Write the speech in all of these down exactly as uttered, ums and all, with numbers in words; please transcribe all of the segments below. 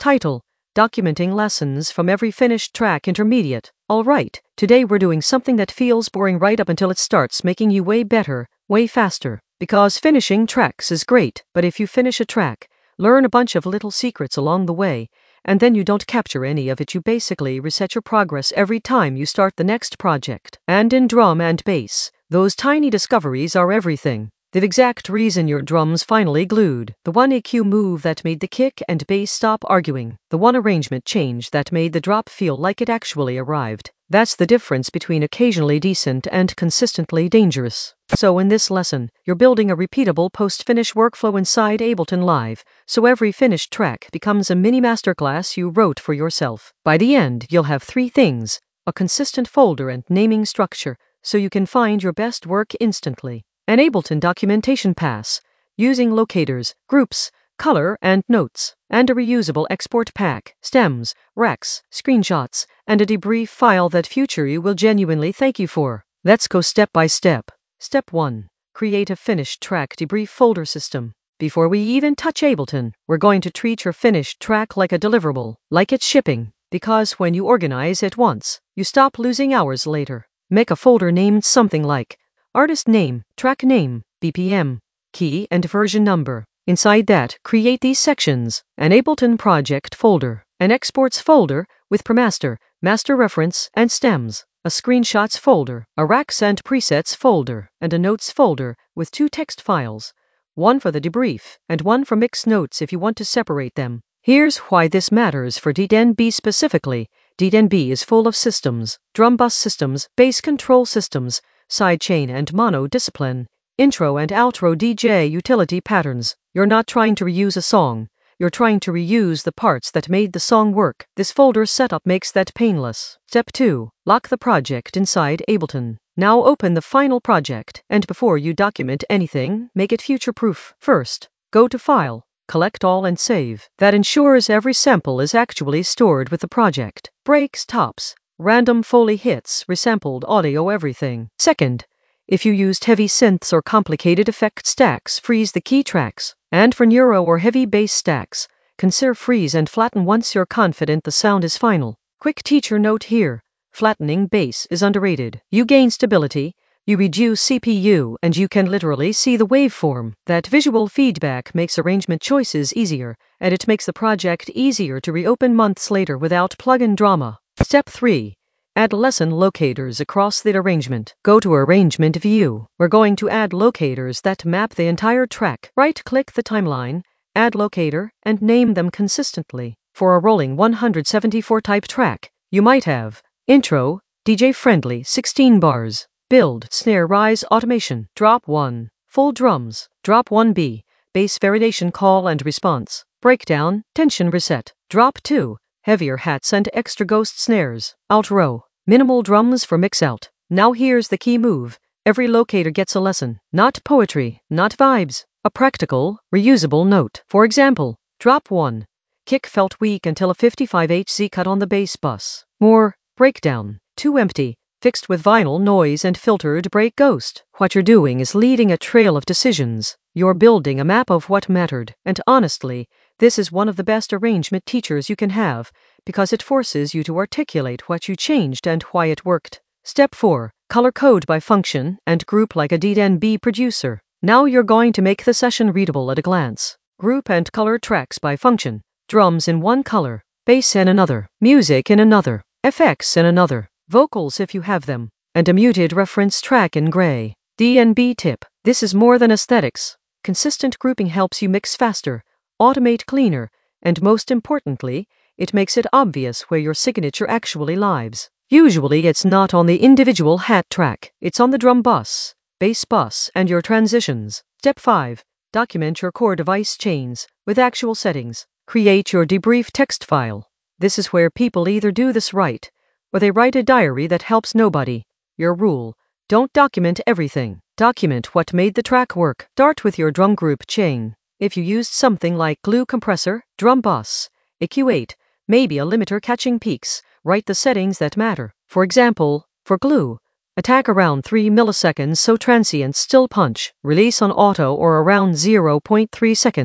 Title: Documenting Lessons from Every Finished Track Intermediate. Alright, today we're doing something that feels boring right up until it starts making you way better, way faster. Because finishing tracks is great, but if you finish a track, learn a bunch of little secrets along the way, and then you don't capture any of it, you basically reset your progress every time you start the next project. And in drum and bass, those tiny discoveries are everything. The exact reason your drums finally glued. The one E Q move that made the kick and bass stop arguing. The one arrangement change that made the drop feel like it actually arrived. That's the difference between occasionally decent and consistently dangerous. So in this lesson, you're building a repeatable post-finish workflow inside Ableton Live, so every finished track becomes a mini masterclass you wrote for yourself. By the end, you'll have three things: a consistent folder and naming structure, so you can find your best work instantly. An Ableton documentation pass, using locators, groups, color, and notes, and a reusable export pack, stems, racks, screenshots, and a debrief file that future you will genuinely thank you for. Let's go step by step. Step one. Create a finished track debrief folder system. Before we even touch Ableton, we're going to treat your finished track like a deliverable, like it's shipping, because when you organize it once, you stop losing hours later. Make a folder named something like artist name, track name, B P M, key and version number. Inside that, create these sections: an Ableton project folder, an exports folder with ProMaster, master reference, and stems, a screenshots folder, a racks and presets folder, and a notes folder with two text files, one for the debrief and one for mix notes if you want to separate them. Here's why this matters for D N B specifically. D N B is full of systems, drum bus systems, bass control systems, sidechain and mono discipline, intro and outro D J utility patterns. You're not trying to reuse a song, you're trying to reuse the parts that made the song work. This folder setup makes that painless. Step two. Lock the project inside Ableton. Now open the final project, and before you document anything, make it future-proof. First, go to File, Collect All and Save. That ensures every sample is actually stored with the project. Breaks, tops, random Foley hits, resampled audio, everything. Second, if you used heavy synths or complicated effect stacks, freeze the key tracks. And for neuro or heavy bass stacks, consider freeze and flatten once you're confident the sound is final. Quick teacher note here: flattening bass is underrated. You gain stability, you reduce C P U, and you can literally see the waveform. That visual feedback makes arrangement choices easier, and it makes the project easier to reopen months later without plug-in drama. Step three. Add lesson locators across the arrangement. Go to Arrangement View. We're going to add locators that map the entire track. Right-click the timeline, add locator, and name them consistently. For a rolling one hundred seventy-four type track, you might have intro, D J-friendly, sixteen bars. Build, snare rise automation. Drop one. Full drums. Drop one B. Bass variation call and response. Breakdown, tension reset. Drop two. Heavier hats and extra ghost snares. Outro, minimal drums for mix out. Now here's the key move. Every locator gets a lesson. Not poetry, not vibes. A practical, reusable note. For example, drop one. Kick felt weak until a fifty-five hertz cut on the bass bus. More, breakdown. Two empty, fixed with vinyl noise and filtered break ghost. What you're doing is leading a trail of decisions. You're building a map of what mattered. And honestly, this is one of the best arrangement teachers you can have, because it forces you to articulate what you changed and why it worked. Step four. Color code by function and group like a D N B producer. Now you're going to make the session readable at a glance. Group and color tracks by function. Drums in one color, bass in another, music in another, F X in another, vocals if you have them, and a muted reference track in gray. D N B tip. This is more than aesthetics. Consistent grouping helps you mix faster, automate cleaner, and most importantly, it makes it obvious where your signature actually lives. Usually it's not on the individual hat track, it's on the drum bus, bass bus, and your transitions. Step five. Document your core device chains with actual settings. Create your debrief text file. This is where people either do this right, or they write a diary that helps nobody. Your rule: don't document everything. Document what made the track work. Start with your drum group chain. If you used something like glue compressor, drum bus, E Q eight, maybe a limiter catching peaks, write the settings that matter. For example, for glue, attack around three milliseconds so transients still punch, release on auto or around zero point three seconds.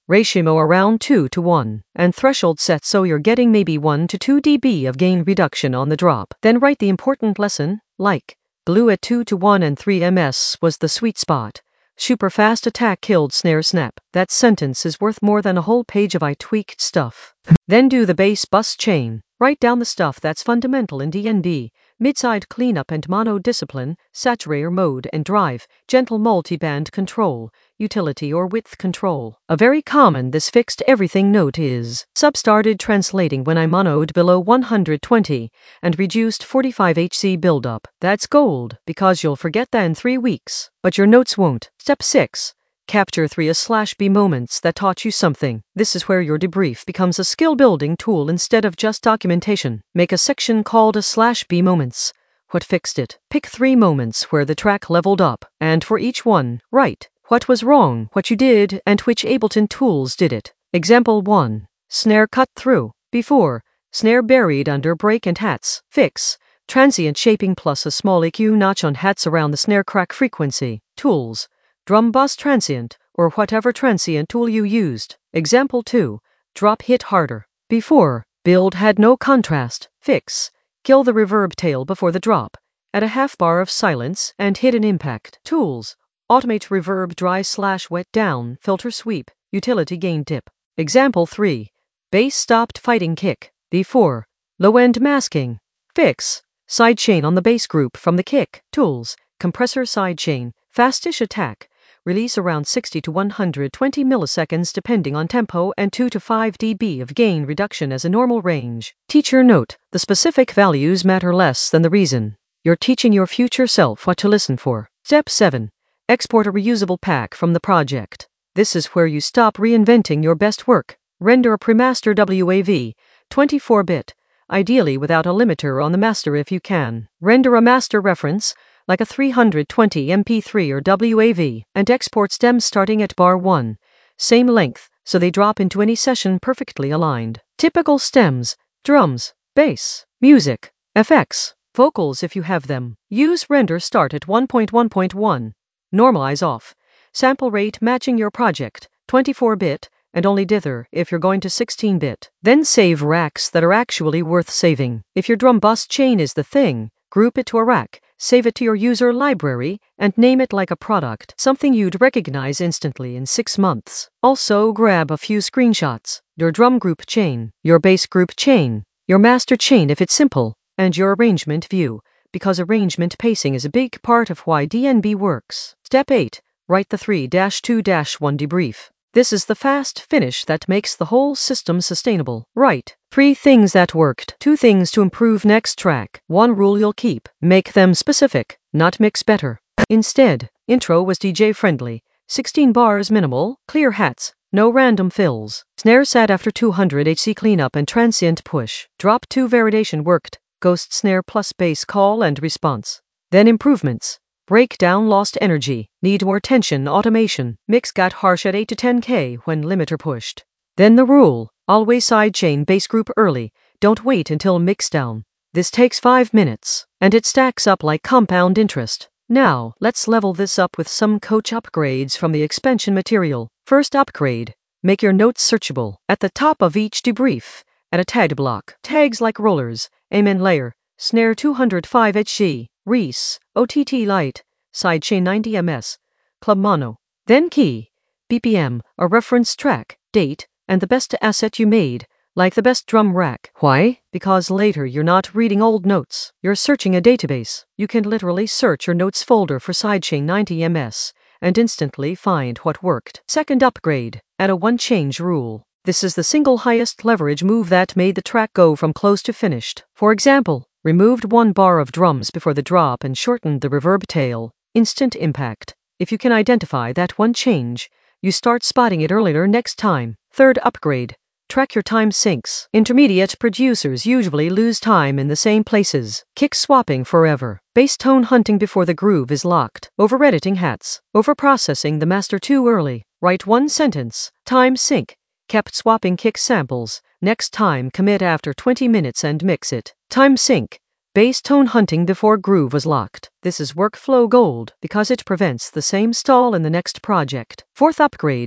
Ratio around two to one, and threshold set so you're getting maybe one to two decibels of gain reduction on the drop. Then write the important lesson, like, glue at two to one and three millimeters was the sweet spot. Super fast attack killed snare snap. That sentence is worth more than a whole page of I tweaked stuff. Then do the bass bus chain. Write down the stuff that's fundamental in D N B. Mid-side cleanup and mono discipline, saturator mode and drive, gentle multiband control, utility or width control. A very common this fixed everything note is, sub started translating when I monoed below one hundred twenty and reduced forty-five hertz buildup. That's gold, because you'll forget that in three weeks, but your notes won't. Step six. Capture three A slash B moments that taught you something. This is where your debrief becomes a skill building tool instead of just documentation. Make a section called A slash B moments. What fixed it? Pick three moments where the track leveled up, and for each one, write what was wrong, what you did, and which Ableton tools did it. Example one. Snare cut through. Before. Snare buried under break and hats. Fix. Transient shaping plus a small E Q notch on hats around the snare crack frequency. Tools. Drum bus transient, or whatever transient tool you used. Example two. Drop hit harder. Before. Build had no contrast. Fix. Kill the reverb tail before the drop. Add a half bar of silence and hit an impact. Tools. Automate reverb dry slash wet down, filter sweep, utility gain dip. Example three. Bass stopped fighting kick. Before. Low end masking. Fix. Sidechain on the bass group from the kick. Tools. Compressor sidechain, fastish attack. Release around sixty to one hundred twenty milliseconds depending on tempo and two to five decibels of gain reduction as a normal range. Teacher note, the specific values matter less than the reason. You're teaching your future self what to listen for. Step seven. Export a reusable pack from the project. This is where you stop reinventing your best work. Render a pre-master W A V, twenty-four bit, ideally without a limiter on the master if you can. Render a master reference, like a three hundred twenty M P three or W A V, and export stems starting at bar one, same length, so they drop into any session perfectly aligned. Typical stems, drums, bass, music, effects, vocals if you have them. Use render start at one point one point one. Normalize off. Sample rate matching your project, twenty-four bit, and only dither if you're going to sixteen bit. Then save racks that are actually worth saving. If your drum bus chain is the thing, group it to a rack. Save it to your user library, and name it like a product, something you'd recognize instantly in six months. Also grab a few screenshots, your drum group chain, your bass group chain, your master chain if it's simple, and your arrangement view, because arrangement pacing is a big part of why D N B works. Step eight. Write the three dash two dash one debrief. This is the fast finish that makes the whole system sustainable. Write three things that worked, two things to improve next track, one rule you'll keep. Make them specific, not mix better. Instead, intro was D J friendly, sixteen bars minimal, clear hats, no random fills. Snare sat after two hundred hertz cleanup and transient push. Drop two validation worked, ghost snare plus bass call and response. Then improvements. Breakdown lost energy, need more tension automation. Mix got harsh at eight to ten K when limiter pushed. Then the rule, always sidechain bass group early, don't wait until mixdown. This takes five minutes, and it stacks up like compound interest. Now, let's level this up with some coach upgrades from the expansion material. First upgrade, make your notes searchable. At the top of each debrief, add a tag block. Tags like rollers, amen layer, snare two hundred five hertz, Reese, O T T light, sidechain ninety millimeters, club mono. Then key, B P M, a reference track, date, and the best asset you made, like the best drum rack. Why? Because later you're not reading old notes, you're searching a database. You can literally search your notes folder for sidechain ninety millimeters and instantly find what worked. Second upgrade, add a one change rule. This is the single highest leverage move that made the track go from close to finished. For example, removed one bar of drums before the drop and shortened the reverb tail. Instant impact. If you can identify that one change, you start spotting it earlier next time. Third upgrade. Track your time sinks. Intermediate producers usually lose time in the same places. Kick swapping forever. Bass tone hunting before the groove is locked. Over-editing hats. Over-processing the master too early. Write one sentence. Time sync. Kept swapping kick samples. Next time commit after twenty minutes and mix it. Time sync. Bass tone hunting before groove was locked. This is workflow gold because it prevents the same stall in the next project. Fourth upgrade.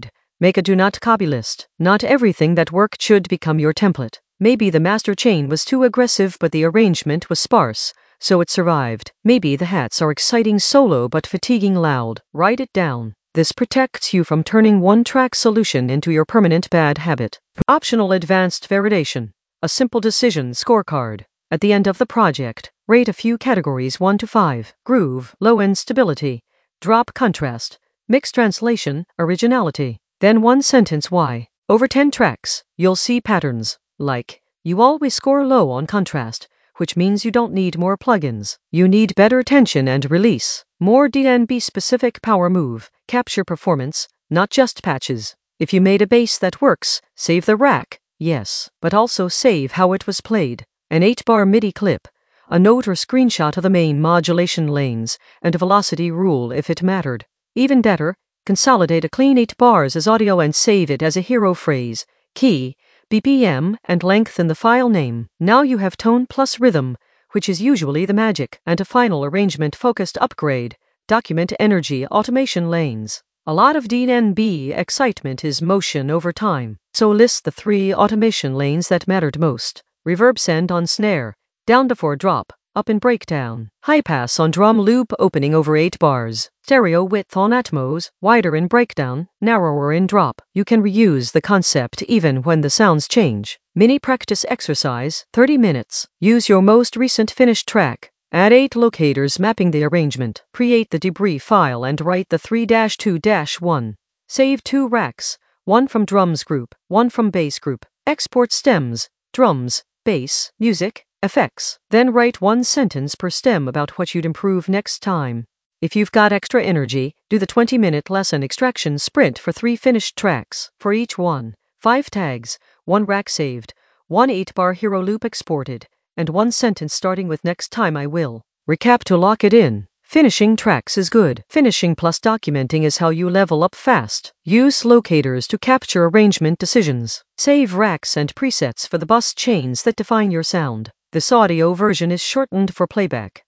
Make a do not copy list. Not everything that worked should become your template. Maybe the master chain was too aggressive but the arrangement was sparse, so it survived. Maybe the hats are exciting solo but fatiguing loud. Write it down. This protects you from turning one-track solution into your permanent bad habit. Optional advanced validation. A simple decision scorecard. At the end of the project, rate a few categories one to five. Groove, low-end stability, drop contrast, mixed translation, originality. Then one sentence why. Over ten tracks, you'll see patterns. Like, you always score low on contrast, which means you don't need more plugins. You need better tension and release. More D N B specific power move. Capture performance, not just patches. If you made a bass that works, save the rack, yes, but also save how it was played. An eight bar MIDI clip, a note or screenshot of the main modulation lanes, and a velocity rule if it mattered. Even better, consolidate a clean eight bars as audio and save it as a hero phrase, key, B P M, and lengthen the file name. Now you have tone plus rhythm, which is usually the magic, and a final arrangement-focused upgrade. Document energy automation lanes. A lot of D N B excitement is motion over time, so list the three automation lanes that mattered most. Reverb send on snare, down to four drop, up in breakdown. High pass on drum loop opening over eight bars. Stereo width on Atmos, wider in breakdown, narrower in drop. You can reuse the concept even when the sounds change. Mini practice exercise, thirty minutes. Use your most recent finished track. Add eight locators mapping the arrangement. Create the debris file and write the three dash two dash one. Save two racks, one from drums group, one from bass group. Export stems, drums, bass, music, effects. Then write one sentence per stem about what you'd improve next time. If you've got extra energy, do the twenty minute lesson extraction sprint for three finished tracks. For each one, five tags, one rack saved, one eight bar hero loop exported, and one sentence starting with next time I will. Recap to lock it in. Finishing tracks is good. Finishing plus documenting is how you level up fast. Use locators to capture arrangement decisions. Save racks and presets for the bus chains that define your sound. This audio version is shortened for playback.